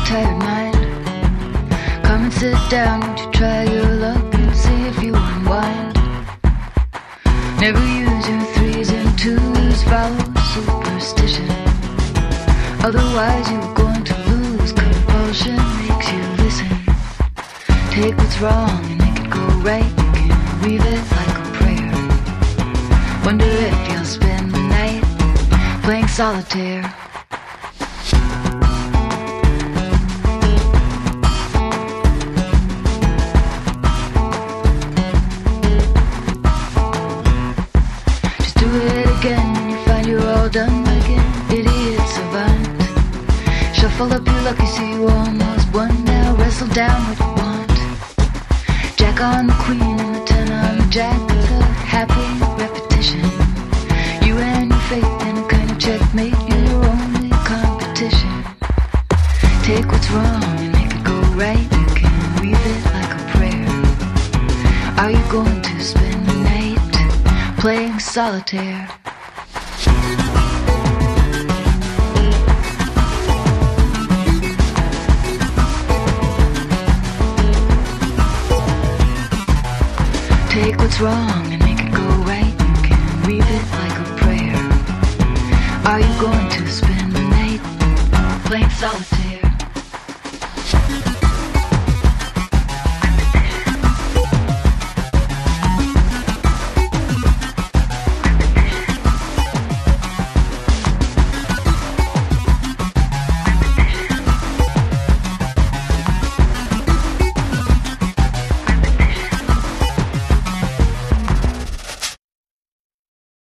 tired mind. Come and sit down, won't you try your luck and see if you unwind. Never use your threes and twos, follow superstition. Otherwise you're going to lose. Compulsion makes you listen. Take what's wrong and make it go right. You can weave it like a prayer. Wonder if you'll spend the night playing solitaire. Just do it again when you find you're all done again. Idiot savant. Shuffle up your luck, you see you almost won. Now wrestle down what you want. Jack on the queen and the 10 on the jack. It's a happy repetition. You and your fate in a kind of checkmate. You're your only competition. Take what's wrong and make it go right. You can weave it like a prayer. Are you going to spend the night playing solitaire? Take what's wrong